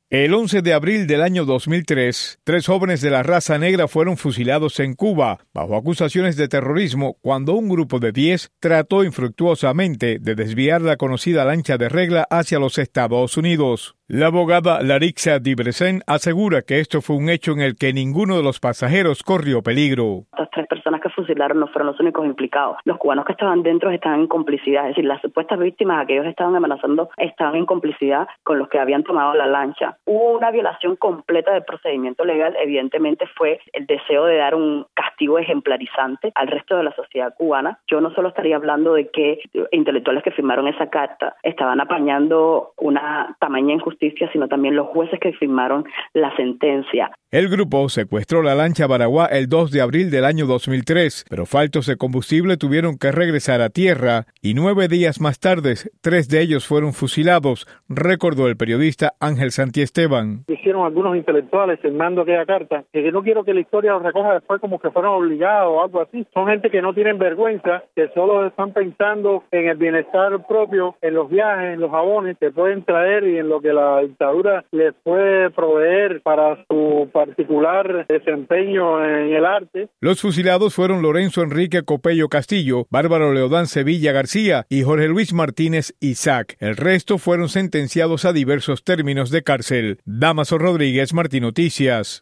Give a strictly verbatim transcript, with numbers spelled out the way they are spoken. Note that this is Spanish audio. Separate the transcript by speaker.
Speaker 1: El once de abril del año dos mil tres, tres jóvenes de la raza negra fueron fusilados en Cuba bajo acusaciones de terrorismo cuando un grupo de diez trató infructuosamente de desviar la conocida lancha de regla hacia los Estados Unidos. La abogada Larixa Dibrecen asegura que esto fue un hecho en el que ninguno de los pasajeros corrió peligro.
Speaker 2: Las tres personas que fusilaron no fueron los únicos implicados. Los cubanos que estaban dentro estaban en complicidad, es decir, las supuestas víctimas a que ellos estaban amenazando estaban en complicidad con los que habían tomado la lancha. Hubo una violación completa del procedimiento legal, evidentemente fue el deseo de dar un castigo ejemplarizante al resto de la sociedad cubana. Yo no solo estaría hablando de que intelectuales que firmaron esa carta estaban apañando una tamaña injusticia, sino también los jueces que firmaron la sentencia.
Speaker 1: El grupo secuestró la lancha Baraguá el dos de abril del año dos mil tres, pero faltos de combustible tuvieron que regresar a tierra y nueve días más tarde, tres de ellos fueron fusilados, recordó el periodista Ángel Santiesteban.
Speaker 3: Hicieron algunos intelectuales firmando aquella carta, que no quiero que la historia lo recoja después como que fueron obligados o algo así. Son gente que no tienen vergüenza, que solo están pensando en el bienestar propio, en los viajes, en los jabones que pueden traer y en lo que la dictadura les puede proveer para su particular desempeño en el arte.
Speaker 1: Los fusilados fueron Lorenzo Enrique Copello Castillo, Bárbaro Leodán Sevilla García y Jorge Luis Martínez Isaac. El resto fueron sentenciados a diversos términos de cárcel. Damaso Rodríguez, Martín Noticias.